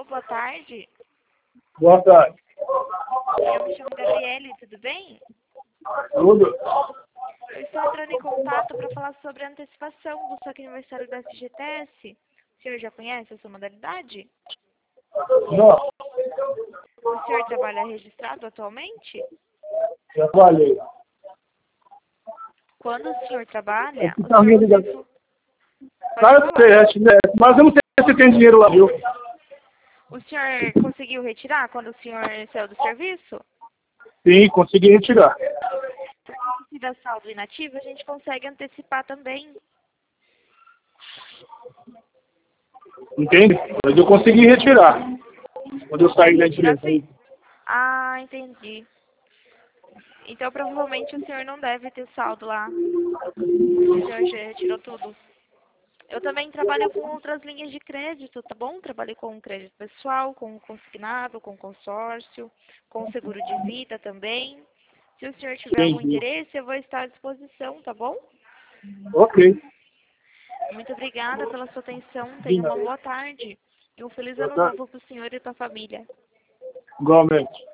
Alô, boa tarde. Boa tarde. Eu me chamo Gabriele, tudo bem? Tudo? Eu estou entrando em contato para falar sobre a antecipação do saque aniversário da FGTS. O senhor já conhece essa modalidade? Não, O senhor trabalha registrado atualmente? já falei. Quando o senhor trabalha, o Tá me senhor ligando. pode Cara, eu falar. sei, mas eu não sei se tem dinheiro lá, viu? O senhor conseguiu retirar quando o senhor saiu do serviço? Sim, consegui retirar. Se dá saldo inativo, a gente consegue antecipar também. Entende? Mas eu consegui retirar. Quando eu saí da Retirar empresa. sim. Ah, entendi. Então, provavelmente, o senhor não deve ter saldo lá. O senhor já retirou tudo. Eu também trabalho com outras linhas de crédito, tá bom? Trabalho com crédito pessoal, com consignado, com consórcio, com seguro de vida também. Se o senhor tiver algum Entendi. interesse, eu vou estar à disposição, tá bom? Ok. Muito obrigada pela sua atenção. De Tenha uma nada. boa tarde. E um feliz Boa ano tarde. novo para o senhor e para a família. Igualmente.